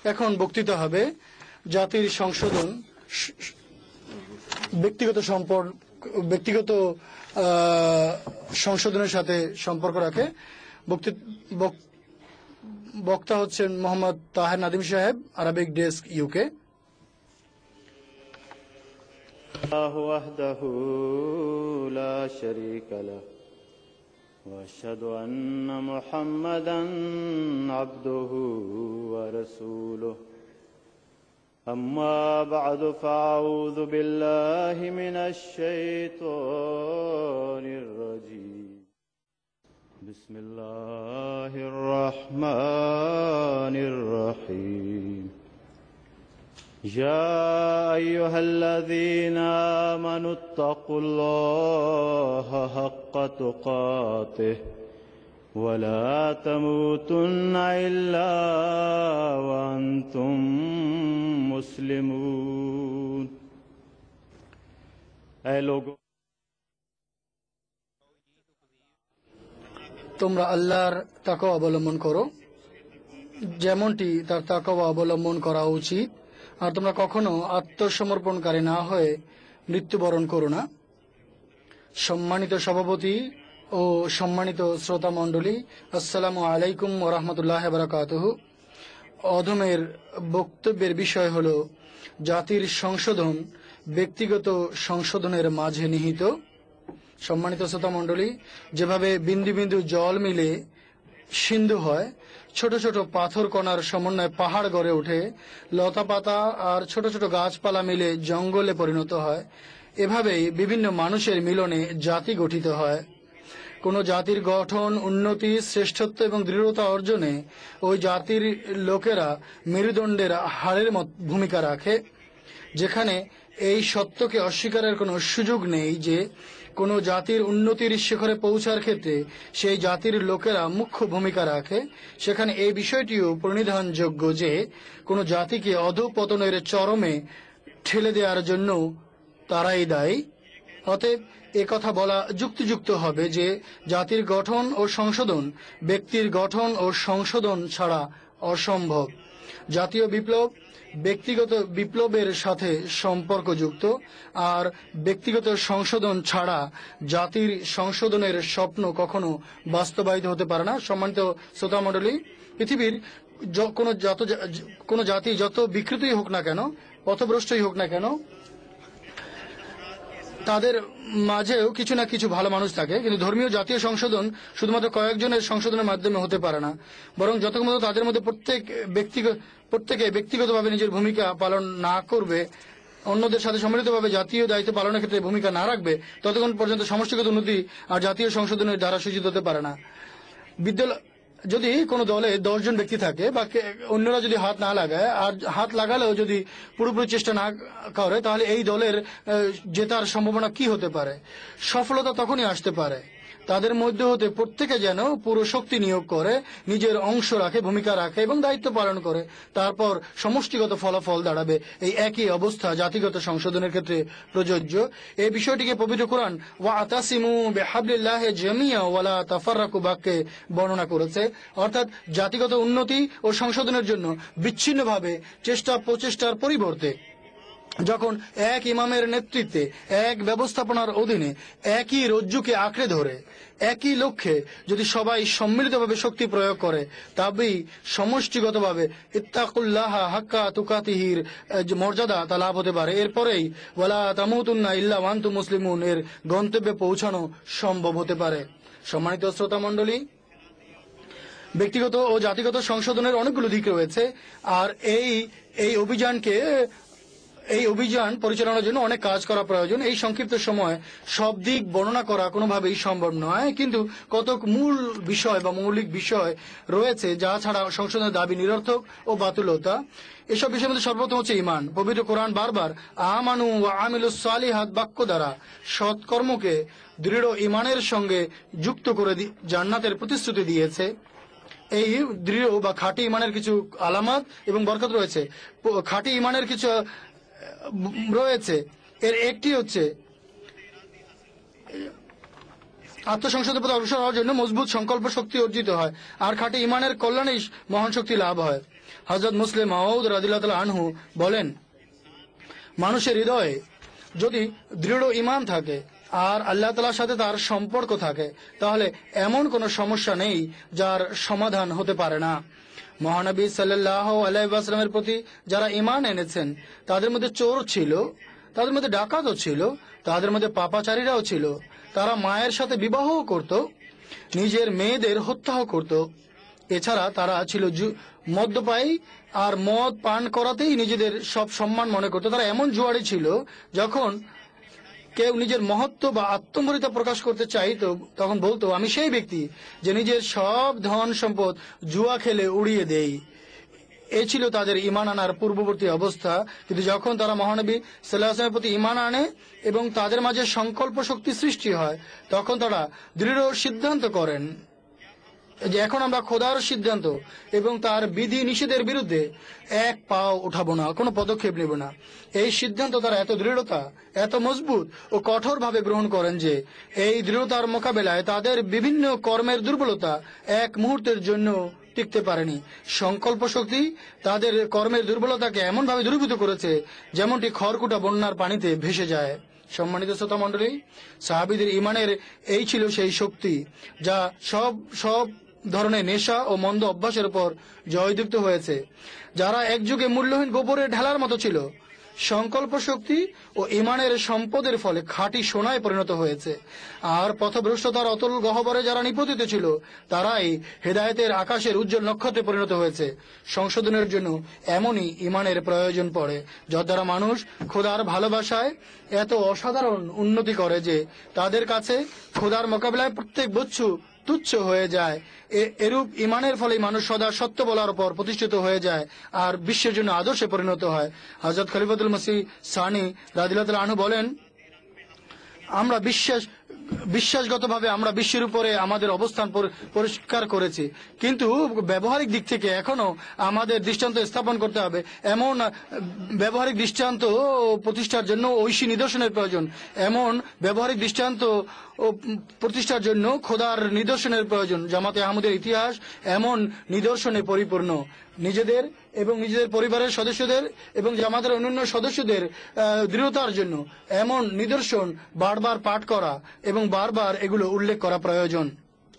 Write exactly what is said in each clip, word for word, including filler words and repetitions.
এখন বক্তৃতা হবে জাতির সংশোধন ব্যক্তিগত সম্পর্ক ব্যক্তিগত সংশোধনের সাথে সম্পর্ক রাখে। বক্তা হচ্ছেন মোহাম্মদ তাহের নাদিম সাহেব, আরবিক ডেস্ক, ইউকে। ওয়াহদাহু লা শারীকা লাহু ওয়া আশহাদু আন্না মুহাম্মাদান আবদুহু ওয়া রাসূলুহু। أما بعد فأعوذ بالله من الشيطان الرجيم. بسم الله الرحمن الرحيم. يا أيها الذين آمنوا اتقوا الله حق تقاته ولا تموتن إلا وأنتم مسلمون. اے لوگو তোমরা আল্লাহর তাকওয়া অবলম্বন করো যেমনটি তার তাকওয়া অবলম্বন করা উচিত, আর তোমরা কখনো আত্মসমর্পণকারী না হয়ে মৃত্যুবরণ করো না। সম্মানিত সভাপতি ও সম্মানিত শ্রোতা মণ্ডলী, আসসালামু আলাইকুম ওয়া রাহমাতুল্লাহি ওয়া বারাকাতুহু। অধমের বক্তব্যের বিষয় হল জাতির সংশোধন ব্যক্তিগত সংশোধনের মাঝে নিহিত। সম্মানিত শ্রোতা মণ্ডলী, যেভাবে বিন্দু বিন্দু জল মিলে সিন্ধু হয়, ছোট ছোট পাথর কণার সমন্বয়ে পাহাড় গড়ে ওঠে, লতা পাতা আর ছোট ছোট গাছপালা মিলে জঙ্গলে পরিণত হয়, এভাবেই বিভিন্ন মানুষের মিলনে জাতি গঠিত হয়। কোন জাতির গঠন, উন্নতি, শ্রেষ্ঠত্ব এবং দৃঢ়তা অর্জনে ওই জাতির লোকেরা মেরুদণ্ডের হাড়ের মত ভূমিকা রাখে। যেখানে এই সত্যকে অস্বীকারের কোনো সুযোগ নেই যে কোনো জাতির উন্নতির শিখরে পৌঁছার ক্ষেত্রে সেই জাতির লোকেরা মুখ্য ভূমিকা রাখে, সেখানে এই বিষয়টিও প্রণিধানযোগ্য যে কোনো জাতিকে অধঃপতনের চরমে ঠেলে দেওয়ার জন্য তারাই দায়ী। অতএব একথা বলা যুক্তিযুক্ত হবে যে জাতির গঠন ও সংশোধন ব্যক্তির গঠন ও সংশোধন ছাড়া অসম্ভব। জাতীয় বিপ্লব ব্যক্তিগত বিপ্লবের সাথে সম্পর্কযুক্ত, আর ব্যক্তিগত সংশোধন ছাড়া জাতির সংশোধনের স্বপ্ন কখনো বাস্তবায়িত হতে পারে না। সম্মানিত শ্রোতা মণ্ডলী, পৃথিবীর কোনো যত কোনো জাতি যত বিকৃতই হোক না কেন, পথভ্রষ্টই হোক না কেন, তাদের মাঝেও কিছু না কিছু ভালো মানুষ থাকে। কিন্তু ধর্মীয় জাতীয় সংশোধন শুধুমাত্র কয়েকজনের সংশোধনের মাধ্যমে হতে পারে না, বরং যতক্ষণ তাদের মধ্যে প্রত্যেক ব্যক্তিগত প্রত্যেকে ব্যক্তিগতভাবে নিজের ভূমিকা পালন না করবে, অন্যদের সাথে সম্মিলিতভাবে জাতীয় দায়িত্ব পালনের ক্ষেত্রে ভূমিকা না রাখবে, ততক্ষণ পর্যন্ত সমষ্টিগত উন্নতি আর জাতীয় সংশোধনের দ্বারা সূচিত হতে পারে না। বিদ্যালয় যদি কোনো দলে দশজন ব্যক্তি থাকে বা অন্যরা যদি হাত না লাগায়, আর হাত লাগালেও যদি পুরোপুরি চেষ্টা না করে, তাহলে এই দলের জেতার সম্ভাবনা কি হতে পারে? সফলতা তখনই আসতে পারে তাদের মধ্যে হতে প্রত্যেকে যেন পুরো শক্তি নিয়োগ করে, নিজের অংশ রাখে, ভূমিকা রাখে এবং দায়িত্ব পালন করে। তারপর সমষ্টিগত ফলাফল দাঁড়াবে। এই একই অবস্থা জাতিগত সংশোধনের ক্ষেত্রে প্রযোজ্য। এই বিষয়টিকে পবিত্র কোরআন ওয়াতাসিমু বিহাবলিল্লাহি জামিআ ওয়ালা তাফাররাকু বাক্যে বর্ণনা করেছে। অর্থাৎ জাতিগত উন্নতি ও সংশোধনের জন্য বিচ্ছিন্নভাবে চেষ্টা প্রচেষ্টার পরিবর্তে যখন এক ইমামের নেতৃত্বে এক ব্যবস্থাপনার অধীনে একই রজ্জুকে আঁকড়ে ধরে একই লক্ষ্যে যদি সবাই সম্মিলিতভাবে শক্তি প্রয়োগ করে, তবেই সমষ্টিগতভাবে ইত্তাকুল্লাহ হাক্কা তুকাতিহির মর্যাদা তা লাভ হতে পারে। এরপরেই ওয়ালা তামুতুন্না ইল্লা ওয়া আনতুম মুসলিমুন এর গন্তব্যে পৌঁছানো সম্ভব হতে পারে। সম্মানিত শ্রোতা মণ্ডলী, ব্যক্তিগত ও জাতিগত সংশোধনের অনেকগুলো দিক রয়েছে, আর এই এই অভিযানকে এই অভিযান পরিচালনার জন্য অনেক কাজ করা প্রয়োজন। এই সংক্ষিপ্ত সময় সব দিক বর্ণনা করা কোনোভাবেই সম্ভব নয়, কিন্তু কতক মূল বিষয় বা মৌলিক বিষয় রয়েছে যা ছাড়া সংশোধনের দাবি নিরর্থক ও বাতুলতা। এসব বিষয়ের মধ্যে সর্বপ্রথম হচ্ছে ইমান। পবিত্র কোরআন বারবার আমানু ওয়া আমিলুস সালিহাত বাক্য দ্বারা সৎকর্মকে দৃঢ় ইমানের সঙ্গে যুক্ত করে জান্নাতের প্রতিশ্রুতি দিয়েছে। এই দৃঢ় বা খাঁটি ইমানের কিছু আলামত এবং বরকত রয়েছে। খাঁটি ইমানের কিছু রয়েছে, এর একটি হচ্ছে আত্মসংশোধনের প্রতি অগ্রসর হওয়ার জন্য মজবুত সংকল্প শক্তি অর্জিত হয়, আর খাঁটি ইমানের কল্যাণেই মহান শক্তি লাভ হয়। হযরত মুসলিম মাউদ রাদিয়াল্লাহু তাআলা আনহু বলেন, মানুষের হৃদয়ে যদি দৃঢ় ঈমান থাকে আর আল্লাহ তাআলার সাথে তার সম্পর্ক থাকে, তাহলে এমন কোনো সমস্যা নেই যার সমাধান হতে পারে না। মহানবী সাল্লাল্লাহু আলাইহি ওয়াসাল্লামের প্রতি যারা ঈমান এনেছেন, তাদের মধ্যে চোর ছিল, তাদের মধ্যে ডাকাতও ছিল, তাদের মধ্যে পাপাচারীরাও ছিল। তারা মায়ের সাথে বিবাহও করত, নিজের মেয়েদের হত্যাও করত। এছাড়া তারা ছিল মদ্যপায়ী আর মদ পান করাতেই নিজেদের সব সম্মান মনে করত। তারা এমন জুয়ারি ছিল, যখন কেউ নিজের মহত্ব বা আত্মমর্যাদা প্রকাশ করতে চাইতো, তখন বলতো, আমি সেই ব্যক্তি যে নিজের সব ধন সম্পদ জুয়া খেলে উড়িয়ে দেই। এ ছিল তাদের ঈমান আনার পূর্ববর্তী অবস্থা। কিন্তু যখন তারা মহানবী সাল্লাল্লাহু আলাইহি ওয়াসাল্লামের প্রতি ঈমান আনে এবং তাদের মাঝে সংকল্প শক্তি সৃষ্টি হয়, তখন তারা দৃঢ় সিদ্ধান্ত করেন যে এখন আমরা খোদার সিদ্ধান্ত এবং তার বিধি নিষেধের বিরুদ্ধে এক পাও উঠাবো না, কোনো পদক্ষেপ নেব না। এই সিদ্ধান্ত তারা এত দৃঢ়তা, এত মজবুত ও কঠোরভাবে গ্রহণ করেন যে এই দৃঢ়তার মোকাবেলায় তাদের বিভিন্ন কর্মের দুর্বলতা এক মুহূর্তের জন্য টিকতে পারেনি। সংকল্প শক্তি তাদের কর্মের দুর্বলতাকে এমনভাবে দূরীভূত করেছে যেমনটি খড়কুটা বন্যার পানিতে ভেসে যায়। সম্মানিত শ্রোতা মণ্ডলী, সাহাবীদের ঈমানের এই ছিল সেই শক্তি যা সব সব ধরনের নেশা ও মন্দ অভ্যাসের উপর জয়যুক্ত হয়েছে। যারা একযুগে মূল্যহীন গোবরের ঢেলার মতো ছিল, সংকল্প শক্তি ও ঈমানের সম্পদের ফলে খাঁটি সোনায় পরিণত হয়েছে। আর পথভ্রষ্টতার অতল গহ্বরে যারা নিপতিত ছিল, তারাই হেদায়েতের আকাশের উজ্জ্বল নক্ষত্রে পরিণত হয়েছে। সংশোধনের জন্য এমনই ঈমানের প্রয়োজন পড়ে, যার দ্বারা মানুষ খোদার ভালোবাসায় এত অসাধারণ উন্নতি করে যে তাদের কাছে খোদার মোকাবিলায় প্রত্যেক বস্তু তুচ্ছ হয়ে যায়। এরূপ ঈমানের ফলে মানুষ সদা সত্য বলার উপর প্রতিষ্ঠিত হয়ে যায় আর বিশ্বের জন্য আদর্শে পরিণত হয়। হযরত খলিফাতুল মসিহ সানি রাদিয়াল্লাহু তাআলা আনহু বলেন, আমরা বিশ্বাস বিশ্বাসগতভাবে আমরা বিশ্বের উপরে আমাদের অবস্থান পরিষ্কার করেছি, কিন্তু ব্যবহারিক দিক থেকে এখনো আমাদের দৃষ্টান্ত স্থাপন করতে হবে। এমন ব্যবহারিক দৃষ্টান্ত প্রতিষ্ঠার জন্য ঐশী নিদর্শনের প্রয়োজন। এমন ব্যবহারিক দৃষ্টান্ত প্রতিষ্ঠার জন্য খোদার নিদর্শনের প্রয়োজন। জামাতে আহমদের ইতিহাস এমন নিদর্শনে পরিপূর্ণ। নিজেদের এবং নিজেদের পরিবারের সদস্যদের এবং জামাতের অন্যান্য সদস্যদের দৃঢ়তার জন্য এমন নিদর্শন বারবার পাঠ করা এবং বারবার এগুলো উল্লেখ করা প্রয়োজন।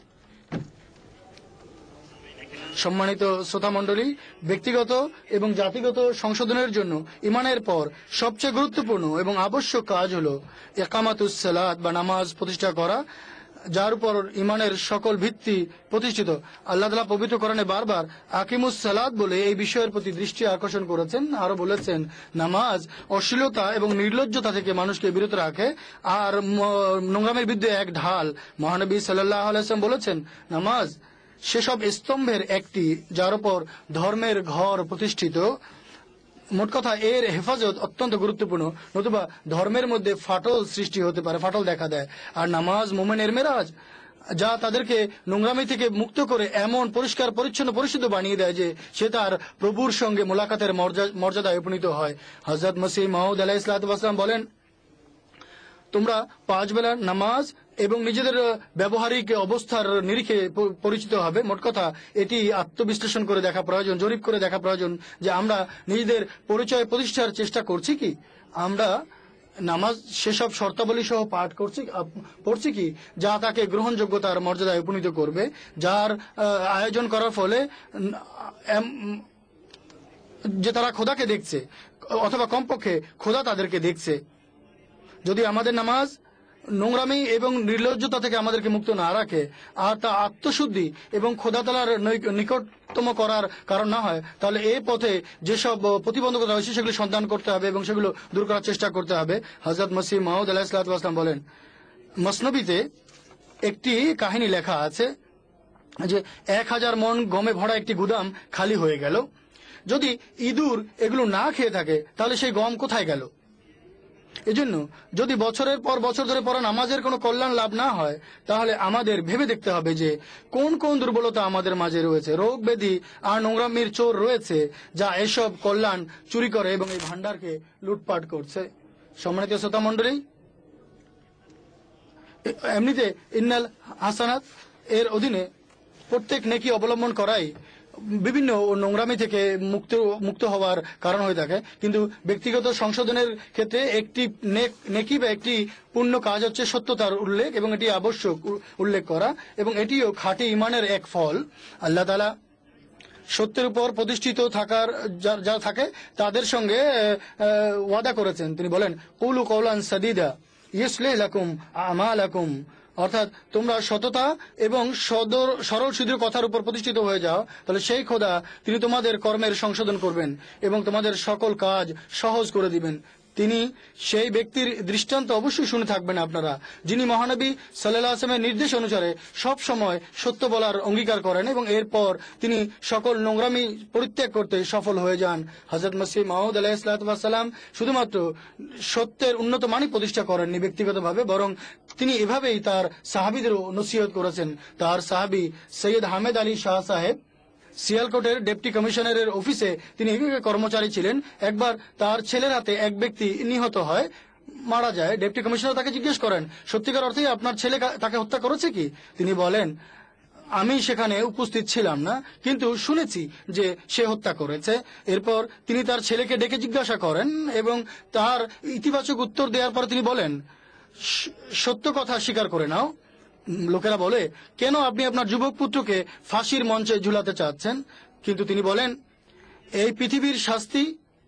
সম্মানিত শ্রোতা মণ্ডলী, ব্যক্তিগত এবং জাতিগত সংশোধনের জন্য ঈমানের পর সবচেয়ে গুরুত্বপূর্ণ এবং আবশ্যক কাজ হল ইকামাতুস সালাত বা নামাজ প্রতিষ্ঠা করা, যার উপর ঈমানের সকল ভিত্তি প্রতিষ্ঠিত। আল্লাহ তাআলা পবিত্র কোরআনে বারবার আকিমুস সালাত বলে এই বিষয়ের প্রতি দৃষ্টি আকর্ষণ করেছেন। আরো বলেছেন, নামাজ অশ্লীলতা এবং নির্লজ্জতা থেকে মানুষকে বিরত রাখে আর নোংরামের বিরুদ্ধে এক ঢাল। মহানবী সাল্লাল্লাহু আলাইহি ওয়াসাল্লাম বলেছেন, নামাজ সেসব স্তম্ভের একটি যার উপর ধর্মের ঘর প্রতিষ্ঠিত। মোট কথা, এর হেফাজত অত্যন্ত গুরুত্বপূর্ণ, নতুবা ধর্মের মধ্যে ফাটল সৃষ্টি হতে পারে, ফাটল দেখা দেয়। আর নামাজ মুমিনের মেরাজ, যা তাদেরকে নোংরামি থেকে মুক্ত করে এমন পরিষ্কার পরিচ্ছন্ন পরিশুদ্ধ বানিয়ে দেয় যে সে তার প্রভুর সঙ্গে মোলাকাতের মর্যাদায় উপনীত হয়। হযরত মসিহ মাউদ আলাইহিস সালাতু ওয়াস সালাম বলেন, তোমরা পাঁচ বেলার নামাজ এবং নিজেদের ব্যবহারিক অবস্থার নিরিখে পরিচিত হবে। মোট কথা, এটি আত্মবিশ্লেষণ করে দেখা প্রয়োজন, জরিপ করে দেখা প্রয়োজন যে আমরা নিজেদের পরিচয় প্রতিষ্ঠার চেষ্টা করছি কি, আমরা নামাজ সেসব শর্তাবলী সহ পাঠ করছি পড়ছি কি যা তাকে গ্রহণযোগ্যতার মর্যাদায় উপনীত করবে, যার আয়োজন করার ফলে যে তারা খোদাকে দেখছে, অথবা কমপক্ষে খোদা তাদেরকে দেখছে। যদি আমাদের নামাজ নোংরামি এবং নির্লজ্জতা থেকে আমাদেরকে মুক্ত না রাখে আর তা আত্মশুদ্ধি এবং খোদা তাআলার নিকটতম করার কারণ না হয়, তাহলে এই পথে যেসব প্রতিবন্ধকতা রয়েছে সেগুলি সন্ধান করতে হবে এবং সেগুলো দূর করার চেষ্টা করতে হবে। হযরত মসিহ মাউদ আলাইহিস সালাতু ওয়াস সালাম বলেন, মসনবীতে একটি কাহিনী লেখা আছে যে এক হাজার মন গমে ভরা একটি গুদাম খালি হয়ে গেল। যদি ইঁদুর এগুলো না খেয়ে থাকে তাহলে সেই গম কোথায় গেল? এজন্য যদি বছরের পর বছর ধরে পড়া নামাজের কোনো কল্যাণ লাভ না হয়, তাহলে আমাদের ভেবে দেখতে হবে যে কোন কোন দুর্বলতা আমাদের মাঝে রয়েছে, রোগ ব্যাধি আর নোংরামির চোর রয়েছে যা এসব কল্যাণ চুরি করে এবং এই ভান্ডারকে লুটপাট করছে। সম্মানিত শ্রোতা মণ্ডলী, এমনিতে ইন্নাল হাসানাত এর অধীনে প্রত্যেক নেকি অবলম্বন করাই বিভিন্ন নোংরামি থেকে মুক্ত মুক্ত হওয়ার কারণ হয়ে থাকে। কিন্তু ব্যক্তিগত সংশোধনের ক্ষেত্রে একটি নেক- নেকি বা একটি পূর্ণ কাজ হচ্ছে সত্যতার উল্লেখ, এবং এটি আবশ্যক উ- উল্লেখ করা, এবং এটিও খাঁটি ইমানের এক ফল। আল্লাহ তাআলা সত্যের উপর প্রতিষ্ঠিত থাকার যা- যারা থাকে তাদের সঙ্গে আহ, আহ, ওয়াদা করেছেন। তিনি বলেন, কুলু কওলান সাদিদা ইউসলিহ লাকুম আমালাকুম, অর্থাৎ তোমরা সততা এবং সদর সরল সিদ্ধ কথার উপর প্রতিষ্ঠিত হয়ে যাও, তাহলে সেই খোদা তিনি তোমাদের কর্মের সংশোধন করবেন এবং তোমাদের সকল কাজ সহজ করে দিবেন। তিনি সেই ব্যক্তির দৃষ্টান্ত অবশ্যই শুনে থাকবেন আপনারা, যিনি মহানবী সাল্লাল্লাহু আলাইহি ওয়াসাল্লামের নির্দেশ অনুসারে সব সময় সত্য বলার অঙ্গীকার করেন এবং এরপর তিনি সকল নোংরামি পরিত্যাগ করতে সফল হয়ে যান। হযরত মসিহ মাউদ আলাইহিস সালাম শুধুমাত্র সত্যের উন্নত মানই প্রতিষ্ঠা করেননি ব্যক্তিগতভাবে, বরং তিনি এভাবেই তার সাহাবীদেরও নসিহত করেছেন। তার সাহাবী সৈয়দ হামেদ আলী শাহ সাহেব সিয়ালকোটের ডেপুটি কমিশনারের অফিসে তিনি এইভাবে কর্মচারী ছিলেন। একবার তার ছেলের হাতে এক ব্যক্তি নিহত হয়, মারা যায়। ডেপুটি কমিশনার তাকে জিজ্ঞেস করেন, সত্যিকার অর্থেই আপনার ছেলে কা- তাকে হত্যা করেছে কি? তিনি বলেন, আমি সেখানে উপস্থিত ছিলাম না, কিন্তু শুনেছি যে সে হত্যা করেছে। এরপর তিনি তার ছেলেকে ডেকে জিজ্ঞাসা করেন এবং তার ইতিবাচক উত্তর দেওয়ার পর তিনি বলেন, "স- সত্য কথা স্বীকার করে নাও।" উম, লোকেরা বলে, কেন আপনি আপনার যুবক পুত্রকে ফাঁসির মঞ্চে ঝুলাতে চাচ্ছেন? কিন্তু তিনি বলেন, এই পৃথিবীর শাস্তি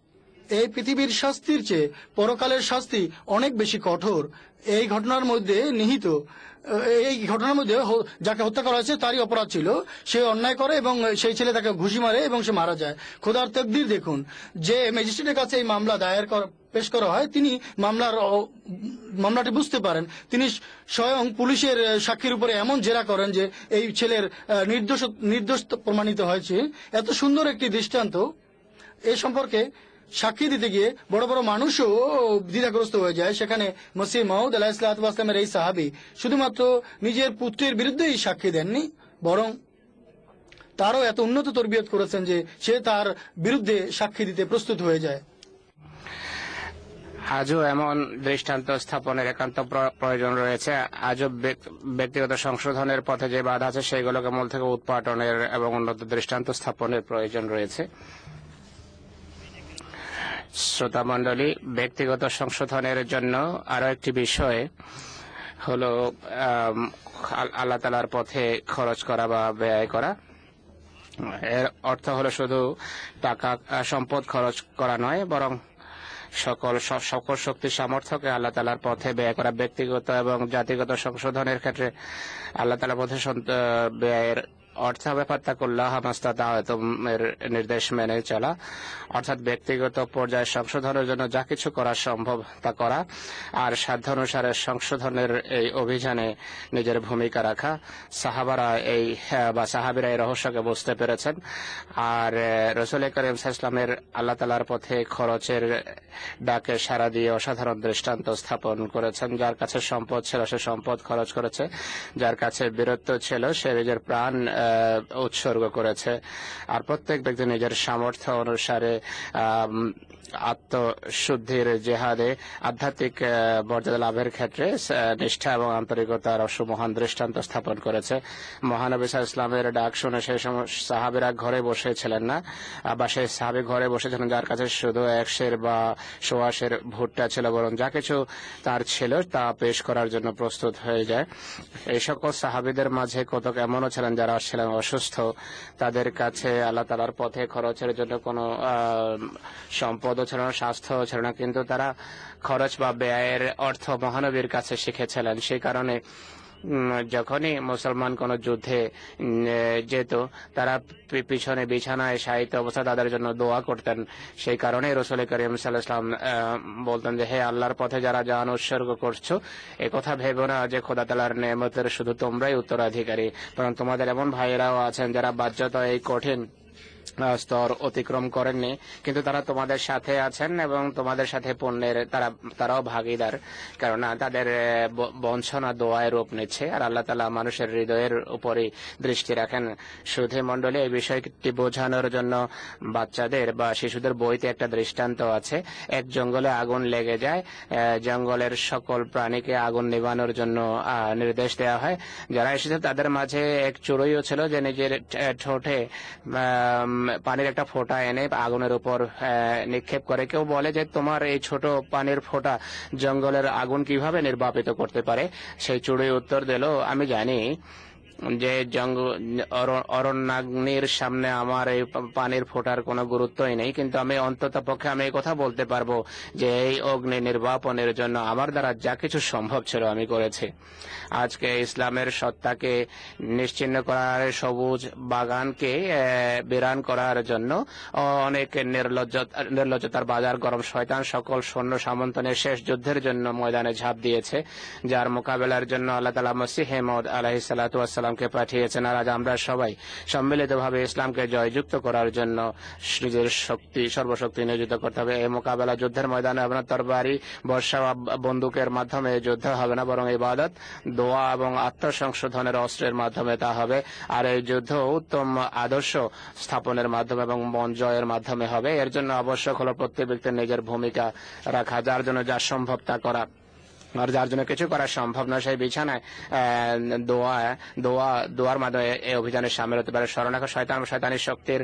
এই পৃথিবীর শাস্তির চেয়ে পরকালের শাস্তি অনেক বেশি কঠোর। এই ঘটনার মধ্যে নিহিত আহ, এই ঘটনার মধ্যে হ- যাকে হত্যা করা হয়েছে তারই অপরাধ ছিল। সে অন্যায় করে এবং সেই ছেলে তাকে ঘুষি মারে এবং সে মারা যায়। খোদার তকদির দেখুন, যে ম্যাজিস্ট্রেটের কাছে এই মামলা দায়ের করা- পেশ করা হয়, তিনি মামলার অ- মামলাটি বুঝতে পারেন। তিনি স্বয়ং পুলিশের আহ, সাক্ষীর উপরে এমন জেরা করেন যে এই ছেলের আহ, নির্দোষ নির্দোষ প্রমাণিত হয়েছে। এত সুন্দর একটি দৃষ্টান্ত এ সম্পর্কে সাক্ষী দিতে গিয়ে বড় বড় মানুষও দ্বিধাগ্রস্ত হয়ে যায়। সেখানে মসিহ মাউদ আলাইহিসসালামের এই সাহাবী শুধুমাত্র নিজের পুত্রের বিরুদ্ধেই সাক্ষী দেননি, বরং তারও এত উন্নত তরবিয়ত করেছেন যে সে তার বিরুদ্ধে সাক্ষী দিতে প্রস্তুত হয়ে যায়। আজও এমন দৃষ্টান্ত স্থাপনের একান্ত প্র- প্রয়োজন রয়েছে। আজও ব্যক- ব্যক্তিগত সংশোধনের পথে যে বাধা আছে সেগুলোকে মূল থেকে উৎপাটনের এবং উন্নত দৃষ্টান্ত স্থাপনের প্রয়োজন রয়েছে। শ্রোতা মণ্ডলী, ব্যক্তিগত সংশোধনের জন্য আরো একটি বিষয় হলো আম, আল- আল্লাহ তাআলার পথে খরচ করা বা ব্যয় করা। এর অর্থ হলো শুধু টাকা আহ, সম্পদ খরচ করা নয়, বরং সকল স- সকল শক্তি সামর্থ্যকে আল্লাহ তাআলার পথে ব্যয় করা। ব্যক্তিগত এবং জাতিগত সংশোধনের ক্ষেত্রে আল্লাহ তাআলার পথে সন্ত- আহ, ব্যয়ের অর্থ ব্যাপারতাকুল্লাহ এর নির্দেশ মেনে চলা, অর্থাৎ ব্যক্তিগত পর্যায়ে সংশোধনের জন্য যা কিছু করা সম্ভব তা করা, আর সাধ্যানুসারে সংশোধনের এই অভিযানে নিজের ভূমিকা রাখা। সাহাবারা এই আহ, বা সাহাবীরা এই রহস্যকে বুঝতে পেরেছেন, আর রাসূল করিম সাল্লাল্লাহু আলাইহি ওয়াসাল্লামের আল্লাহ তাআলার পথে খরচের ডাকে সাড়া দিয়ে অসাধারণ দৃষ্টান্ত স্থাপন করেছেন। যার কাছে সম্পদ ছিল সে সম্পদ খরচ করেছে, যার কাছে বীরত্ব ছিল সে নিজের প্রাণ আহ, উৎসর্গ করেছে। আর প্রত্যেক ব্যক্তি নিজের সামর্থ্য অনুসারে আম, আত্মশুদ্ধির জেহাদে আধ্যাত্মিক আহ, মর্যাদা লাভের ক্ষেত্রে আহ, নিষ্ঠা এবং আন্তরিকতার সুমহান দৃষ্টান্ত স্থাপন করেছে। মহানবী সাল্লাল্লাহু আলাইহি ওয়াসাল্লামের ডাক শুনে সেই সময় সাহাবীরা ঘরে বসে ছিলেন না, আহ, বা সেই সাহাবী ঘরে বসেছিলেন যার কাছে শুধু এক সের বা সোয়া সের ভুট্টা ছিল, বরং যা কিছু তার ছিল তা পেশ করার জন্য প্রস্তুত হয়ে যায়। এই সকল সাহাবীদের মাঝে কতক এমনও ছিলেন যারা ছিলেন অসুস্থ, তাদের কাছে আল্লাহ তাআলার পথে খরচের জন্য কোনো আহ, সম্পদও ছিল না, স্বাস্থ্যও ছিল না, কিন্তু তারা খরচ বা ব্যয়ের অর্থ মহানবীর কাছে শিখেছিলেন। সেই কারণে উম, যখনই মুসলমান কোন যুদ্ধে উম, যেত, তারা পি- পিছনে বিছানায় শায়িত অবস্থা তাদের জন্য দোয়া করতেন। সেই কারণে রাসূল করিম সাল্লাল্লাহু আলাইহি ওয়াসাল্লাম আহ, বলতেন যে, হে আল্লাহর পথে যারা জান উৎসর্গ করছো, এ কথা ভেবো না যে খোদা তাআলার নেয়ামতের শুধু তোমরাই উত্তরাধিকারী, বরং তোমাদের এমন ভাইয়েরাও আছেন যারা বাহ্যত এই কঠিন স্তর অতিক্রম করেননি, কিন্তু তারা তোমাদের সাথে আছেন এবং তোমাদের সাথে পুণ্যের তারা তারাও ভাগীদার, কেননা তাদের বঞ্চনা দোয়ায় রূপ নিচ্ছে। আর আল্লাহ তাআলা মানুষের হৃদয়ের উপরই দৃষ্টি রাখেন। সুধী মণ্ডলী, এই বিষয়টি বোঝানোর জন্য বাচ্চাদের বা শিশুদের বইতে একটা দৃষ্টান্ত আছে। এক জঙ্গলে আগুন লেগে যায়, জঙ্গলের সকল প্রাণীকে আগুন নিভানোর জন্য নির্দেশ দেওয়া হয়। যারা এসেছে তাদের মাঝে এক চড়ুইও ছিল যে নিজের ঠোঁটে পানির একটা ফোঁটা এনে আগুনের উপর নিক্ষেপ করে। কেউ বলে যে তোমার এই ছোট পানির ফোঁটা জঙ্গলের আগুন কিভাবে নির্বাপিত করতে পারে? সেই চড়ুই উত্তর দিল, আমি জানি যে জঙ্গল অরণ্যাগ্নির সামনে আমার এই পানির ফোঁটার কোনো গুরুত্বই নেই, কিন্তু আমি অন্তত পক্ষে আমি এই কথা বলতে পারবো যে এই অগ্নি নির্বাপনের জন্য আমার দ্বারা যা কিছু সম্ভব ছিল আমি করেছি। আজকে ইসলামের সত্তাকে নিশ্চিহ্ন করার, সবুজ বাগানকে বিরান করার জন্য অনেক নির্লজ্জ নির্লজ্জতার বাজার গরম শয়তান সকল সৈন্য সামন্ত নিয়ে শেষ যুদ্ধের জন্য ময়দানে ঝাঁপ দিয়েছে, যার মোকাবেলার জন্য আল্লাহ তাআলা মসিহ মাউদ আলাইহিস সালাতু ওয়াস সালামকে পাঠিয়েছেন। আর আজ আমরা সবাই সম্মিলিতভাবে ইসলামকে জয়যুক্ত করার জন্য নিজের শক্তি সর্বশক্তি নিয়োজিত করতে হবে। এই মোকাবেলা যুদ্ধের ময়দানে আপনার তরবারি, বর্ষা, বন্দুকের মাধ্যমে যুদ্ধ হবে না, বরং ইবাদত, দোয়া এবং আত্মসংশোধনের অস্ত্রের মাধ্যমে তা হবে। আর এই যুদ্ধ উত্তম আদর্শ স্থাপনের মাধ্যমে এবং মন জয়ের মাধ্যমে হবে। এর জন্য আবশ্যক হলো প্রত্যেক ব্যক্তির নিজের ভূমিকা রাখা, যার জন্য যা সম্ভব তা করা। আর যার জন্য কিছু করা সম্ভব নয় সেই বিছানায় দোয়া দোয়া দোয়ার মাধ্যমে এই অভিযানে সামিল হতে পারে। শরণার্থ শয়তান শয়তানি শক্তির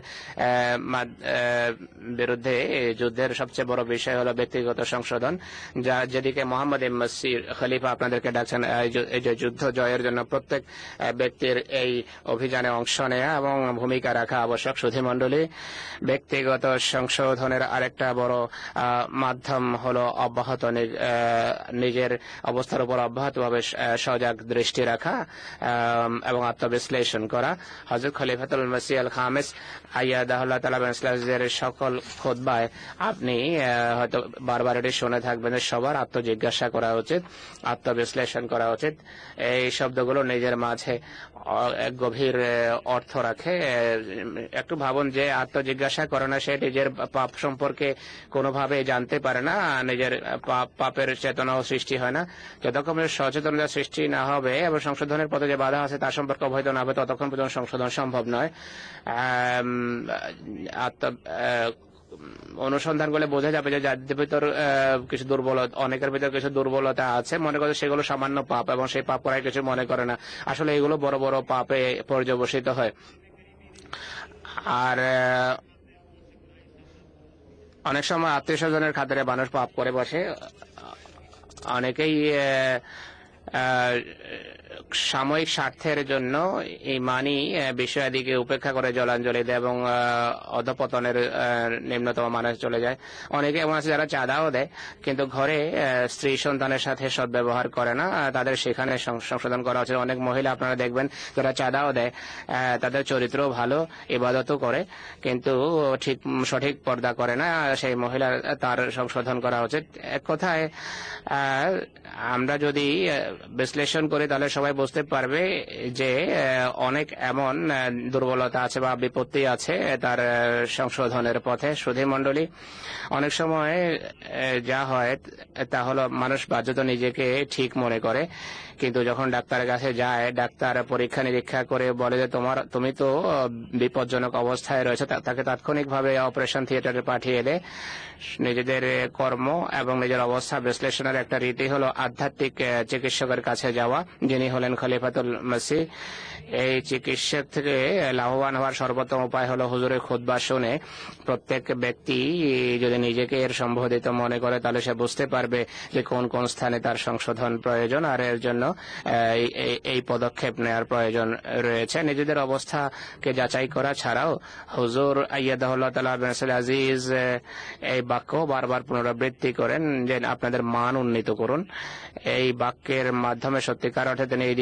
বিরুদ্ধে যুদ্ধের সবচেয়ে বড় বিষয় হলো ব্যক্তিগত সংশোধন, যা যেদিকে মোহাম্মদ মসিহ খলিফা আপনাদেরকে ডাকছেন। এই যে যুদ্ধ জয়ের জন্য প্রত্যেক ব্যক্তির এই অভিযানে অংশ নেওয়া এবং ভূমিকা রাখা আবশ্যক। সুধী মণ্ডলী, ব্যক্তিগত সংশোধনের আরেকটা বড় মাধ্যম হলো অব্যাহত নিজের অবস্থার উপর অব্যাহতভাবে সজাগ দৃষ্টি রাখা এবং আত্মবিশ্লেষণ করা। হযরত খলিফাতুল মসিহ আল খামিস আইয়াদাহুল্লাহ তাআলা বিন সকল খুতবায় আপনি হয়তো বারবার এটি শুনে থাকবেন, সবার আত্মজিজ্ঞাসা করা উচিত, আত্মবিশ্লেষণ করা উচিত। এই শব্দগুলো নিজের মাঝে গভীর অর্থ রাখে। একটু ভাবুন যে আত্মজিজ্ঞাসা করে না, সে নিজের পাপ সম্পর্কে কোনোভাবে জানতে পারে না, নিজের পাপের চেতনাও সৃষ্টি হয় না। যতক্ষণ সচেতনতা সৃষ্টি না হবে এবং সংশোধনের পথে যে বাধা আছে তার সম্পর্কে অবহিত না হবে, ততক্ষণ পর্যন্ত সংশোধন সম্ভব নয়। আত্ম অনুসন্ধান করলে বোঝা যাবে যে যাদের ভিতর কিছু দুর্বলতা, অনেকের ভিতর কিছু দুর্বলতা আছে, মনে করে সেগুলো সামান্য পাপ এবং সেই পাপ করাই কিছু মনে করে না। আসলে এগুলো বড় বড় পাপে পর্যবসিত হয়। আর অনেক সময় আত্মীয় স্বজনের খাতিরে মানুষ পাপ করে বসে। অনেকেই সাময়িক স্বার্থের জন্য এই মানি বিষয়াদিকে উপেক্ষা করে জলাঞ্জলি দেয় এবং অধপতনের নিম্নতম মানে চলে যায়। অনেকে এমন আছে যারা চাঁদাও দেয় কিন্তু ঘরে স্ত্রী সন্তানের সাথে সদ্ব্যবহার করে না, তাদের সেখানে সংশোধন করা উচিত। অনেক মহিলা আপনারা দেখবেন যারা চাঁদাও দেয়, তাদের চরিত্রও ভালো, ইবাদতও করে, কিন্তু ঠিক সঠিক পর্দা করে না, সেই মহিলা তার সংশোধন করা উচিত। এক কথায় আমরা যদি বিশ্লেষণ করি তাহলে সবাই বুঝতে পারবে যে অনেক এমন দুর্বলতা আছে বা বিপত্তি আছে তার সংশোধনের পথে। সুধী মণ্ডলী, অনেক সময় যা হয় তা হলো মানুষ বাধ্যত নিজেকে ঠিক মনে করে, কিন্তু যখন ডাক্তারের কাছে যায় ডাক্তার পরীক্ষা নিরীক্ষা করে বলে যে তোমার তুমি তো বিপজ্জনক অবস্থায় রয়েছে, তাকে তাৎক্ষণিকভাবে অপারেশন থিয়েটারে পাঠিয়ে দেয়। নিজেদের কর্ম এবং নিজের অবস্থা বিশ্লেষণের একটা রীতি হলো আধ্যাত্মিক চিকিৎসকের কাছে যাওয়া, যিনি হলেন খলিফাতুল মসিহ। এই চিকিৎসক থেকে লাভবান হওয়ার সর্বোত্তম উপায় হলো হুজুরের খুতবা শুনে প্রত্যেক ব্যক্তি যদি নিজেকে এর সম্বোধিত মনে করে তাহলে সে বুঝতে পারবে যে কোন কোন স্থানে তার সংশোধন প্রয়োজন আর এর জন্য এই পদক্ষেপ নেওয়ার প্রয়োজন রয়েছে। নিজেদের অবস্থাকে যাচাই করা ছাড়াও হুজুর আইয়াদাহুল্লাহ তাআলা বিন আজিজ এই বাক্য বারবার পুনরাবৃত্তি করেন যে আপনাদের মান উন্নীত করুন। এই বাক্যের মাধ্যমে সত্যিকার অর্থে তিনি এই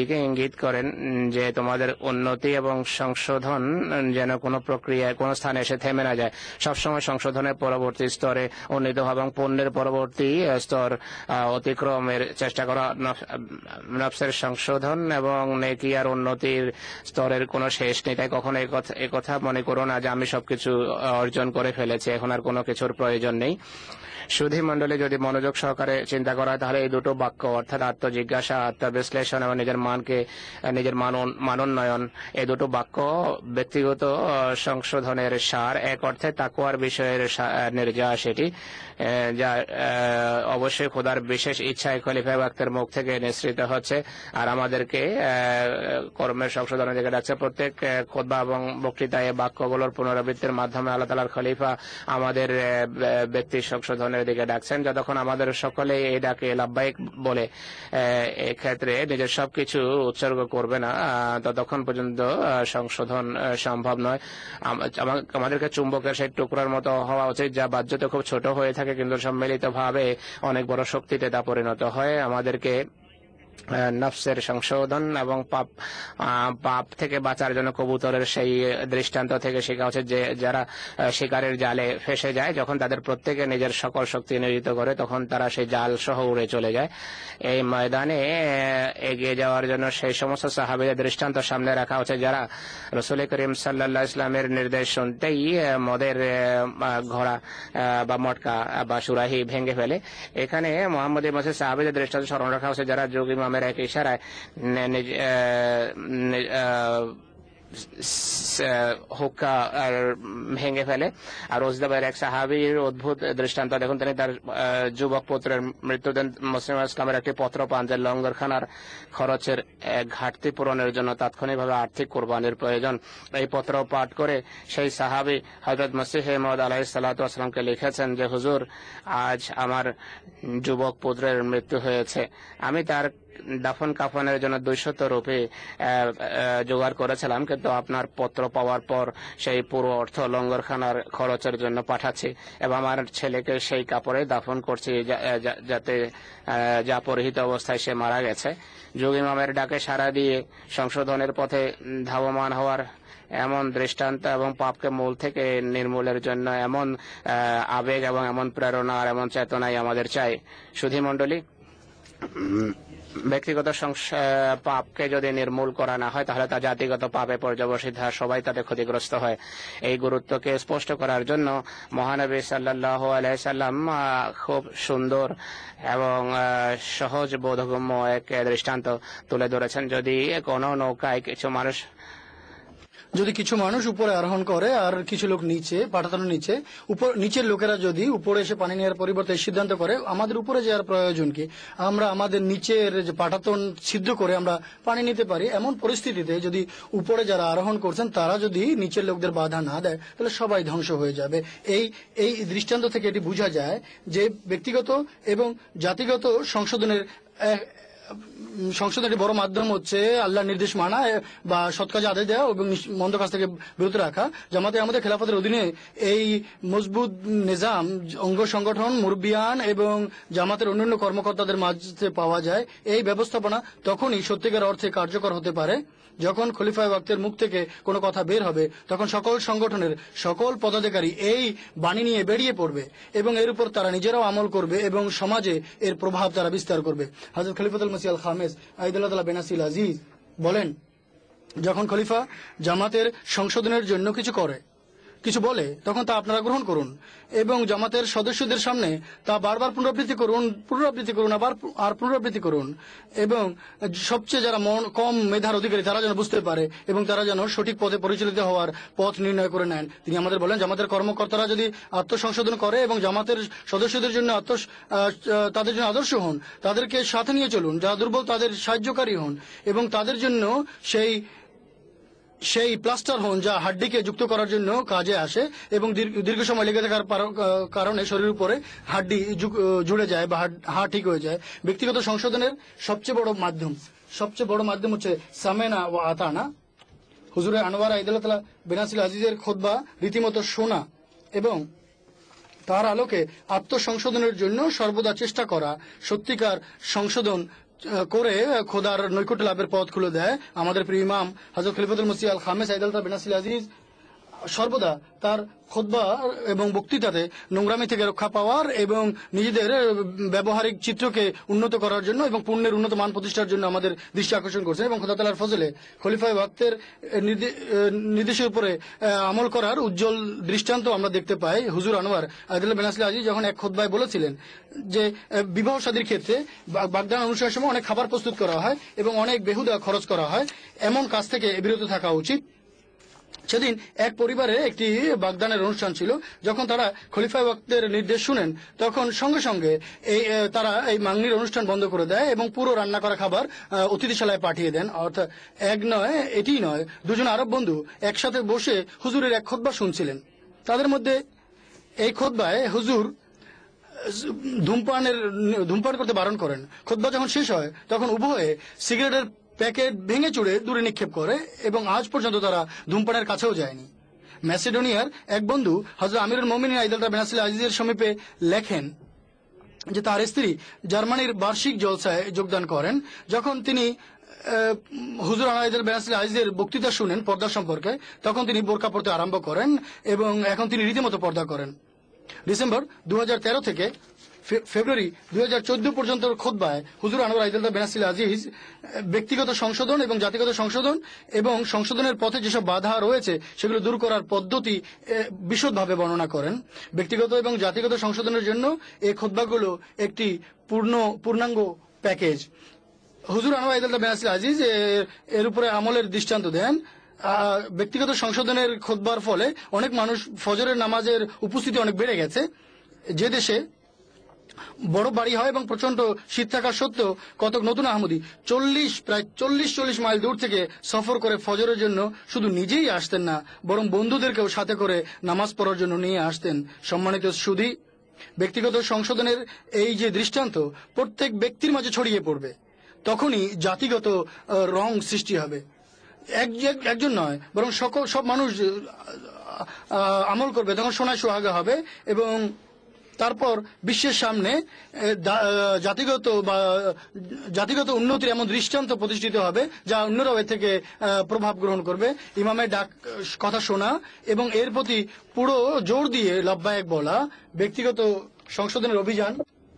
এদিকে ইঙ্গিত করেন যে তোমাদের উন্নতি এবং সংশোধন যেন কোনো প্রক্রিয়ায় কোনো স্থানে এসে থেমে না যায়, সবসময় সংশোধনের পরবর্তী স্তরে উন্নীত হওয়া এবং পণ্যের পরবর্তী স্তর অতিক্রমের চেষ্টা করা। নফসের সংশোধন এবং নেকি আর উন্নতির স্তরের কোনো শেষ নেই। তাই কখনো একথা মনে করো না যে আমি সবকিছু অর্জন করে ফেলেছি, এখন আর কোনো কিছুর প্রয়োজন নেই। সুধী মণ্ডলী, যদি মনোযোগ সহকারে চিন্তা করা হয় তাহলে এই দুটো বাক্য অর্থাৎ আত্মজিজ্ঞাসা, আত্মবিশ্লেষণ এবং নিজের মানকে নিজের মানোন্নয়ন, এই দুটো বাক্য ব্যক্তিগত সংশোধনের সার, এক অর্থে তাকওয়ার বিষয়ের নির্যাস এটি, যা অবশ্যই খোদার বিশেষ ইচ্ছায় খলিফা ওয়াক্তের মুখ থেকে নিঃসৃত হচ্ছে আর আমাদেরকে কর্মের সংশোধনের দিকে ডাকছে। প্রত্যেক খুতবা এবং বক্তৃতায় বাক্যগুলোর পুনরাবৃত্তির মাধ্যমে আল্লাহ তাআলার খলিফা আমাদের ব্যক্তি সংশোধনের দিকে ডাকছেন। যতক্ষণ আমাদের সকলে এই ডাকে লাব্বাইক বলে এক্ষেত্রে নিজের সবকিছু উৎসর্গ করবে না, ততক্ষণ পর্যন্ত সংশোধন সম্ভব নয়। আমাদেরকে চুম্বকের সেই টুকরার মতো হওয়া উচিত যা বাহ্যতে খুব ছোট হয়ে থাকে কিন্তু সম্মিলিতভাবে অনেক বড় শক্তিতে তা পরিণত হয়। আমাদেরকে নফসের সংশোধন এবং পাপ পাপ থেকে বাঁচার জন্য কবুতরের সেই দৃষ্টান্ত থেকে শেখা হচ্ছে যে যারা শিকারের জালে ফেসে যায়, যখন তাদের প্রত্যেকে নিজের সকল শক্তি নিয়োজিত করে তখন তারা সেই জাল সহ উড়ে চলে যায়। এই ময়দানে এগিয়ে যাওয়ার জন্য সেই সমস্ত সাহাবীদের দৃষ্টান্ত সামনে রাখা হচ্ছে যারা রাসূল করিম সাল্লাল্লাহু আলাইহি ওয়াসাল্লামের নির্দেশ শুনতেই মদের ঘোড়া বা মটকা বা সুরাহি ভেঙে ফেলে। এখানে মুহাম্মদ মসজিদ সাহাবীদের দৃষ্টান্ত স্মরণ রাখা হচ্ছে যারা যোগ ইমামের এক ইশারায় হুক্কা ভেঙে ফেলে। আর রোজদাবের এক সাহাবীর অদ্ভুত দৃষ্টান্ত দেখুন, তিনি তার যুবক পুত্রের মৃত্যুদিন মুসলিম ইসলামের একটি পত্র পান যে লঙ্গরখানার খরচের ঘাটতি পূরণের জন্য তাৎক্ষণিকভাবে আর্থিক কোরবানির প্রয়োজন। এই পত্র পাঠ করে সেই সাহাবী হযরত মসিহ মাউদ আলাইহিস সালাতু ওয়াস সালামকে লিখেছেন যে হুজুর, আজ আমার যুবক পুত্রের মৃত্যু হয়েছে, আমি তার দাফন কাফনের জন্য দুইশত রুপি জোগাড় করেছিলাম, কিন্তু আপনার পত্র পাওয়ার পর সেই পুরো অর্থ লঙ্গরখানার খরচের জন্য পাঠাচ্ছি এবং আমার ছেলেকে সেই কাপড়ে দাফন করছি যাতে যা পরিহিত অবস্থায় সে মারা গেছে। যুগ ইমামের ডাকে সাড়া দিয়ে সংশোধনের পথে ধাবমান হওয়ার এমন দৃষ্টান্ত এবং পাপকে মূল থেকে নির্মূলের জন্য এমন আবেগ এবং এমন প্রেরণা আর এমন চেতনাই আমাদের চাই। সুধী মণ্ডলী, ব্যক্তিগত পাপকে যদি নির্মূল করা না হয় তাহলে তা জাতিগত পাপে পর্যবসিত হয়, সবাই তাতে ক্ষতিগ্রস্ত হয়। এই গুরুত্বকে স্পষ্ট করার জন্য মহানবী সাল্লাল্লাহু আলাইহি সাল্লাম খুব সুন্দর এবং সহজ বোধগম্য এক দৃষ্টান্ত তুলে ধরেছেন। যদি কোনো নৌকায় কিছু মানুষ যদি কিছু মানুষ উপরে আরোহণ করে আর কিছু লোক নিচে পাটাতনের নিচে, উপর নিচের লোকেরা যদি উপরে এসে পানি নেওয়ার পরিবর্তে সিদ্ধান্ত করে আমাদের উপরে যাওয়ার প্রয়োজন কি, আমরা আমাদের নিচের যে পাটাতন ছিদ্র করে আমরা পানি নিতে পারি, এমন পরিস্থিতিতে যদি উপরে যারা আরোহণ করছেন তারা যদি নিচের লোকদের বাধা না দেয় তাহলে সবাই ধ্বংস হয়ে যাবে। এই এই দৃষ্টান্ত থেকে এটি বোঝা যায় যে ব্যক্তিগত এবং জাতিগত সংশোধনের সংশোধনের বড় মাধ্যম হচ্ছে আল্লাহর নির্দেশ মানা বা সৎ কাজে আদেশ দেওয়া এবং মন্দ কাজ থেকে বিরত রাখা। জামাতে আমাদের খেলাফতের অধীনে এই মজবুত নিজাম, অঙ্গ সংগঠন, মুরব্বিয়ান এবং জামাতের অন্যান্য কর্মকর্তাদের মাঝে পাওয়া যায়। এই ব্যবস্থাপনা তখনই সত্যিকার অর্থে কার্যকর হতে পারে যখন খলিফা ওয়াক্তের মুখ থেকে কোনো কথা বের হবে, তখন সকল সংগঠনের সকল পদাধিকারী এই বাণী নিয়ে বেরিয়ে পড়বে এবং এর উপর তারা নিজেরাও আমল করবে এবং সমাজে এর প্রভাব তারা বিস্তার করবে। হযরত খলিফাতুল মসিহ আল খামেস আইদুল্লাহ তাআলা বেনাসিল আজিজ বলেন, যখন খলিফা জামাতের সংশোধনের জন্য কিছু করে কিছু বলে তখন তা আপনারা গ্রহণ করুন এবং জামাতের সদস্যদের সামনে তা বারবার পুনরাবৃত্তি করুন পুনরাবৃত্তি করুন আবার আর পুনরাবৃত্তি করুন এবং সবচেয়ে যারা মন কম মেধার অধিকারী তারা যেন বুঝতে পারে এবং তারা যেন সঠিক পথে পরিচালিত হওয়ার পথ নির্ণয় করে নেন। তিনি আমাদের বলেন, জামাতের কর্মকর্তারা যদি আত্মসংশোধন করে এবং জামাতের সদস্যদের জন্য আত্ম তাদের জন্য আদর্শ হন, তাদেরকে সাথে নিয়ে চলুন, যারা দুর্বল তাদের সাহায্যকারী হন এবং তাদের জন্য সেই সেই প্লাস্টার হন যা হাড্ডিকে যুক্ত করার জন্য কাজে আসে এবং দীর্ঘ সময় লেগে থাকার কারণে শরীরের উপরে হাড্ডি জুড়ে যায় বা হাড় ঠিক হয়ে যায়। ব্যক্তিগত সংশোধনের সবচেয়ে বড় মাধ্যম সবচেয়ে বড় মাধ্যম হচ্ছে সামেনা ও আতানা। হুজুরে আনোয়ার আইদুল্লাহ তাআলা বেনাসিল আজিজের খুতবা রীতিমতো শোনা এবং তার আলোকে আত্মসংশোধনের জন্য সর্বদা চেষ্টা করা। সত্যিকার সংশোধন করে খোদার নৈকট্য লাভের পথ খুলে দেয়। আমাদের প্রিয় ইমাম হযরত খলিফাতুল মসিহ আল খামেস আইদ আল বিন আব্দুল আজিজ সর্বদা তার খুতবা এবং বক্তৃতাতে নোংরামি থেকে রক্ষা পাওয়ার এবং নিজেদের ব্যবহারিক চিত্রকে উন্নত করার জন্য এবং পুণ্যের উন্নত মান প্রতিষ্ঠার জন্য আমাদের দৃষ্টি আকর্ষণ করছেন এবং খোদা তাআলার ফজলে খলিফায়ে ওয়াক্তের নির্দেশের উপরে আমল করার উজ্জ্বল দৃষ্টান্ত আমরা দেখতে পাই। হুজুর আনোয়ার আইদুল্লাহ বিন আব্দুল আজিজ যখন এক খুতবায় বলেছিলেন যে বিবাহ শাদীর ক্ষেত্রে বাগদান অনুষ্ঠানের সময় অনেক খাবার প্রস্তুত করা হয় এবং অনেক বেহুদা খরচ করা হয়, এমন কাজ থেকে বিরত থাকা উচিত। সেদিন এক পরিবারে একটি বাগদানের অনুষ্ঠান ছিল। যখন তারা খলিফায়ে ওয়াক্তের নির্দেশ শুনেন তখন সঙ্গে সঙ্গে এই তারা এই মাংনির অনুষ্ঠান বন্ধ করে দেয় এবং পুরো রান্না করা খাবার অতিথিশালায় পাঠিয়ে দেন। অর্থাৎ এক নয়, এটি নয়, দুজন আরব বন্ধু একসাথে বসে হুজুরের এক খুতবা শুনছিলেন। তাদের মধ্যে এই খুতবায় হুজুর ধূমপানের ধূমপান করতে বারণ করেন। খুতবা যখন শেষ হয় তখন উভয়ে সিগারেটের প্যাকেট ভেঙে চুড়ে দূরে নিক্ষেপ করে এবং আজ পর্যন্ত তারা ধূমপানের কাছেও যায়নি। ম্যাসিডোনিয়ার এক বন্ধু হযরত আমিরুল মুমিনিন আইদুল্লাহ বিন আব্দুল আজিজের সমীপে লেখেন যে তার স্ত্রী জার্মানির বার্ষিক জলসায় যোগদান করেন। যখন তিনি হুজুর আইদুল্লাহ বিন আব্দুল আজিজের বক্তৃতা শুনেন পর্দা সম্পর্কে, তখন তিনি বোরকা পরতে আরম্ভ করেন এবং এখন তিনি রীতিমতো পর্দা করেন। ডিসেম্বর দু হাজার তেরো থেকে ফেব্রুয়ারি দুই হাজার চোদ্দ পর্যন্ত খুতবায় হুজুর আনোয়ার আইদুল্লাহ বিন আব্দুল আজিজ ব্যক্তিগত সংশোধন এবং জাতিগত সংশোধন এবং সংশোধনের পথে যেসব বাধা রয়েছে সেগুলো দূর করার পদ্ধতি বিশদভাবে বর্ণনা করেন। ব্যক্তিগত এবং জাতিগত সংশোধনের জন্য এই খুতবাগুলো একটি পূর্ণ পূর্ণাঙ্গ প্যাকেজ। হুজুর আনোয়ার আইদুল্লাহ বিন আব্দুল আজিজ এর উপরে আমলের দৃষ্টান্ত দেন। ব্যক্তিগত সংশোধনের খুতবার ফলে অনেক মানুষ ফজরের নামাজের উপস্থিতি অনেক বেড়ে গেছে। যে দেশে বড় বাড়ি হয় এবং প্রচন্ড শীত থাকা সত্ত্বেও কতক নতুন আহমদী চল্লিশ প্রায় চল্লিশ চল্লিশ মাইল দূর থেকে সফর করে ফজরের জন্য শুধু নিজেই আসতেন না, বরং বন্ধুদেরকেও সাথে করে নামাজ পড়ার জন্য নিয়ে আসতেন। সম্মানিত সুধী, ব্যক্তিগত সংশোধনের এই যে দৃষ্টান্ত প্রত্যেক ব্যক্তির মাঝে ছড়িয়ে পড়বে, তখনই জাতিগত রং সৃষ্টি হবে। একজন নয় বরং সকল সব মানুষ আমল করবে, তখন সোনায় সোহাগা হবে এবং তারপর বিশ্বের সামনে জাতিগত বা জাতিগত উন্নতির এমন দৃষ্টান্ত প্রতিষ্ঠিত হবে যা অন্যরাও এর থেকে প্রভাব গ্রহণ করবে। ইমামের ডাক কথা শোনা এবং এর প্রতি পুরো জোর দিয়ে লব্বায়েক বলা ব্যক্তিগত সংশোধনের অভিযান।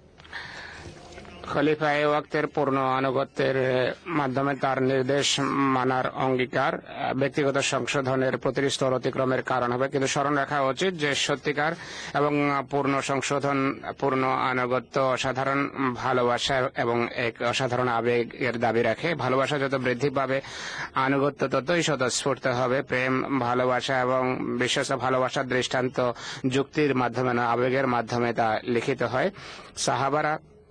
খলিফায়ে ওয়াক্তের পূর্ণ আনুগত্যের মাধ্যমে তার নির্দেশ মানার অঙ্গীকার ব্যক্তিগত সংশোধনের প্রতিটি স্তর অতিক্রমের কারণ হবে। কিন্তু স্মরণ রাখা উচিত যে সত্যিকার এবং পূর্ণ সংশোধন, পূর্ণ আনুগত্য অসাধারণ ভালোবাসা এবং এক অসাধারণ আবেগের দাবি রাখে। ভালোবাসা যত বৃদ্ধি পাবে আনুগত্য ততই স্বতঃস্ফূর্ত হবে। প্রেম, ভালোবাসা এবং বিশ্বস্ত ভালোবাসার দৃষ্টান্ত যুক্তির মাধ্যমে না, আবেগের মাধ্যমে তা লিখিত হয়। সাহাবারা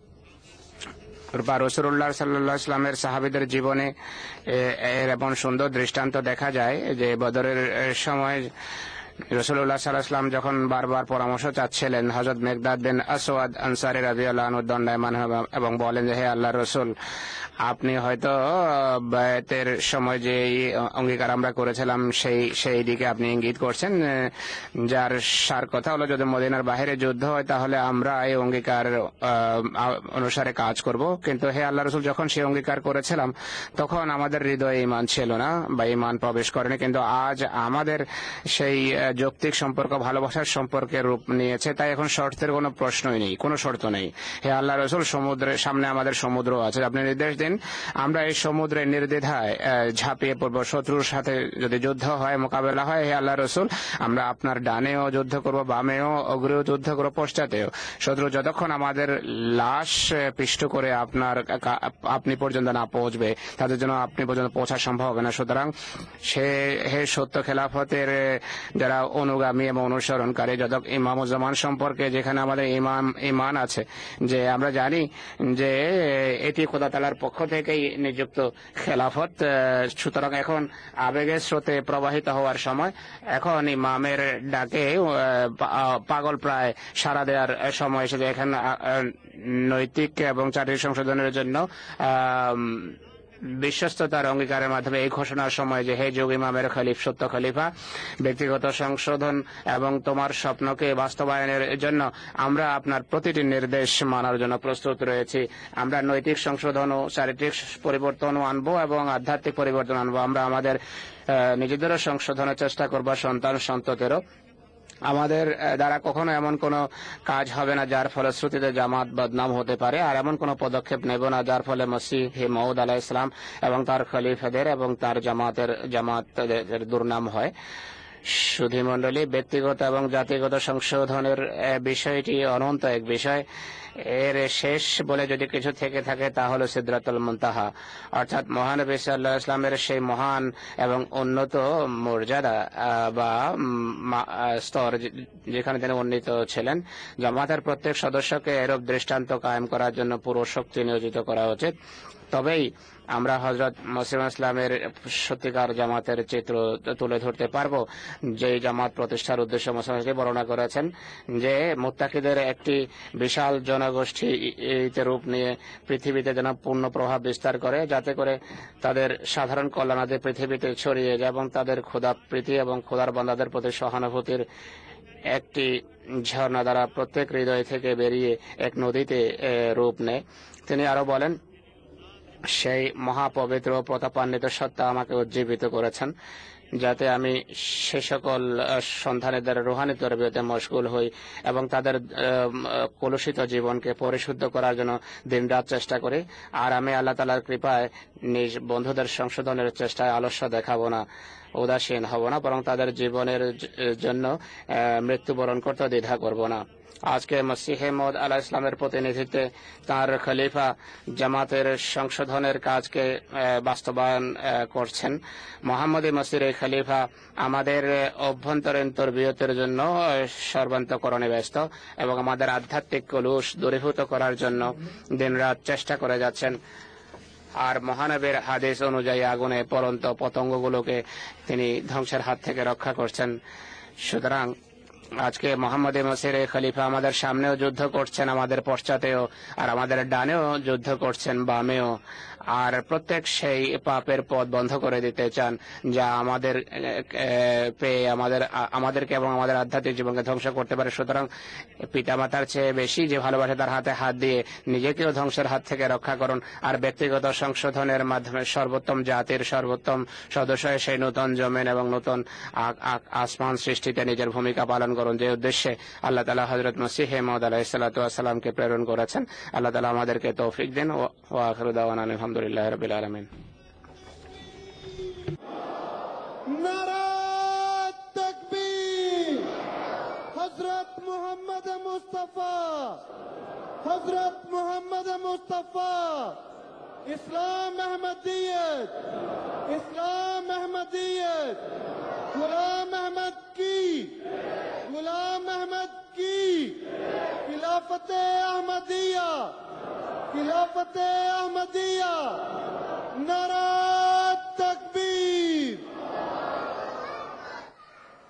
বা রাসূলুল্লাহ সাল্লাল্লাহু আলাইহি ওয়াসাল্লামের সাহাবীদের জীবনে এর এমন সুন্দর দৃষ্টান্ত দেখা যায় যে বদরের সময় রাসূলুল্লাহ সাল্লাল্লাহু আলাইহি ওয়াসাল্লাম যখন বারবার পরামর্শ চাচ্ছিলেন, হযরত মিকদাদ বিন আসওয়াদ আনসারী রাদিয়াল্লাহু আনহু দণ্ডায়মান এবং বলেন যে হে আল্লাহর রাসূল, আপনি হয়তো বায়াতের সময় যে অঙ্গীকার আমরা করেছিলাম সেই সেই দিকে আপনি ইঙ্গিত করছেন, যার সার কথা হলো যদি মদিনার বাইরে যুদ্ধ হয় তাহলে আমরা এই অঙ্গীকার অনুসারে কাজ করব। কিন্তু হে আল্লাহ রাসূল, যখন সেই অঙ্গীকার করেছিলাম তখন আমাদের হৃদয়ে ঈমান ছিল না বা ঈমান প্রবেশ করেনি, কিন্তু আজ আমাদের সেই যৌক্তিক সম্পর্ক ভালোবাসার সম্পর্কে রূপ নিয়েছে। তাই এখন শর্তের কোনো প্রশ্নই নেই, কোনো শর্ত নেই। হে আল্লাহ রাসূল, সমুদ্রের সামনে আমাদের সমুদ্র আছে, আপনি নির্দেশ দিন আমরা এই সমুদ্রে নির্দ্বিধায় ঝাঁপিয়ে পড়বো। শত্রুর সাথে যদি যুদ্ধ হয়, মোকাবেলা হয়, হে আল্লাহ রাসূল, আমরা আপনার ডানেও যুদ্ধ করব, বামেও, অগ্রেও যুদ্ধ করব, পশ্চাতেও। শত্রু যতক্ষণ আমাদের লাশ পিষ্ট করে আপনার আপনি পর্যন্ত না পৌঁছবে তাদের জন্য আপনি পর্যন্ত পৌঁছা সম্ভব হবে না। সুতরাং সে হে সত্য খেলাফতের যারা অনুগামী এবং অনুসরণকারী, যত ইমামুজ্জামান সম্পর্কে যেখানে আমাদের ইমাম ইমান আছে, যে আমরা জানি যে এটি খোদা তাআলার পক্ষ থেকেই নিযুক্ত খেলাফত। সুতরাং এখন আবেগের স্রোতে প্রবাহিত হওয়ার সময়, এখন ইমামের ডাকে পাগল প্রায় সাড়া দেওয়ার সময় এসেছে। এখন নৈতিক এবং চারিত্রিক সংশোধনের জন্য বিশ্বস্ততার অঙ্গীকারের মাধ্যমে এই ঘোষণার সময় যে হে যুগ ইমামের খলিফ সত্য খলিফা, ব্যক্তিগত সংশোধন এবং তোমার স্বপ্নকে বাস্তবায়নের জন্য আমরা আপনার প্রতিটি নির্দেশ মানার জন্য প্রস্তুত রয়েছি। আমরা নৈতিক সংশোধন ও চারিত্রিক পরিবর্তনও আনবো এবং আধ্যাত্মিক পরিবর্তন আনবো। আমরা আমাদের নিজেদেরও সংশোধনের চেষ্টা করবো, সন্তান সন্ততেরও। আমাদের দ্বারা কখনো এমন কোনো কাজ হবে না যার ফলশ্রুতিতে জামাত বদনাম হতে পারে, আর এমন কোনো পদক্ষেপ নেব না যার ফলে মসিহ মউদ আলাইহিস সালাম এবং তার খলিফাদের এবং তার জামাতের জামাতের দুর্নাম হয়। সুধী মণ্ডলী, ব্যক্তিগত এবং জাতিগত সংশোধনের বিষয়টি অনন্ত এক বিষয়। এর শেষ বলে যদি কিছু থেকে থাকে তা হলো সিদরাতুল মুনতাহা, অর্থাৎ মহানবী সাল্লাল্লাহু আলাইহি ওয়াসাল্লামের সেই মহান এবং উন্নত মর্যাদা বা স্তর যেখানে তিনি উন্নীত ছিলেন। জামাতের প্রত্যেক সদস্যকে এরূপ দৃষ্টান্ত কায়েম করার জন্য পুরো শক্তি নিয়োজিত করা উচিত। তবেই আমরা হযরত মসিহ ইসলামের সত্যিকার জামাতের চিত্র তুলে ধরতে পারবো, যে জামাত প্রতিষ্ঠার উদ্দেশ্য মুসলমানকে বর্ণনা করেছেন যে মুত্তাকিদের একটি বিশাল জনগোষ্ঠী রূপ নিয়ে পৃথিবীতে যেন পূর্ণ প্রভাব বিস্তার করে, যাতে করে তাদের সাধারণ কল্যাণাদি পৃথিবীতে ছড়িয়ে যায় এবং তাদের খোদা প্রীতি এবং খোদার বান্দাদের প্রতি সহানুভূতির একটি ঝর্ণা দ্বারা প্রত্যেক হৃদয় থেকে বেরিয়ে এক নদীতে রূপ নেয়। তিনি আরো বলেন, সেই মহাপবিত্র প্রতাপান্বিত সত্তা আমাকে উজ্জীবিত করেছেন যাতে আমি সে সকল সন্তানেদের রুহানি তরবিয়তে মশগুল হই এবং তাদের কলুষিত জীবনকে পরিশুদ্ধ করার জন্য দিনরাত চেষ্টা করি। আর আমি আল্লাহ তাআলার কৃপায় নিজ বন্ধুদের সংশোধনের চেষ্টায় আলস্য দেখাবো না, উদাসীন হব না, বরং তাদের জীবনের জন্য মৃত্যুবরণ করতে দ্বিধা করব না। আজকে মসিহ মউদ আলাইহিস সালামের প্রতিনিধিত্বে তার খলিফা জামাতের সংশোধনের কাজকে বাস্তবায়ন করছেন। মোহাম্মদী মসির এই খলিফা আমাদের অভ্যন্তরীণ তরবিয়তের জন্য সর্বান্তকরণে ব্যস্ত এবং আমাদের আধ্যাত্মিক কলুষ দূরীভূত করার জন্য দিনরাত চেষ্টা করে যাচ্ছেন। আর মহানবীর হাদিস অনুযায়ী আগুনে পড়ন্ত পতঙ্গগুলোকে তিনি ধ্বংসের হাত থেকে রক্ষা করছেন। সুতরাং আজকে মোহাম্মদ মসির খলিফা আমাদের সামনেও যুদ্ধ করছেন, আমাদের পশ্চাতেও, আর আমাদের ডানেও যুদ্ধ করছেন, বামেও। আর প্রত্যেক সেই পাপের পথ বন্ধ করে দিতে চান যা আমাদের পেয়ে আমাদের আমাদেরকে এবং আমাদের আধ্যাত্মিক জীবনকে ধ্বংস করতে পারে। সুতরাং পিতামাতার চেয়ে বেশি যে ভালোবাসে তার হাতে হাত দিয়ে নিজেকেও ধ্বংসের হাত থেকে রক্ষা করুন। আর ব্যক্তিগত সংশোধনের মাধ্যমে সর্বোত্তম জাতির সর্বোত্তম সদস্য সেই নতুন জমিন এবং নতুন আসমান সৃষ্টিতে নিজের ভূমিকা পালন করুন, যে উদ্দেশ্যে আল্লাহ তাআলা হযরত মসিহ মউদ আলাইহিস সালাতু ওয়াস সালামকে প্রেরণ করেছেন। আল্লাহ তাআলা আমাদেরকে তৌফিক দেন। ওয়া আখিরু দাওয়ানা আলহামদুলিল্লাহি রাব্বিল আলামিন। নারা তাকবীর। হযরত মুহাম্মদ মুস্তাফা, হযরত মুহাম্মদ মুস্তাফা। ইসলাম আহমদিয়ত, ইসলাম আহমদিয়ত। गुलाम अहमद की, गुलाम अहमद की। खिलाफत अहमदिया, खिलाफत अहमदिया। नारा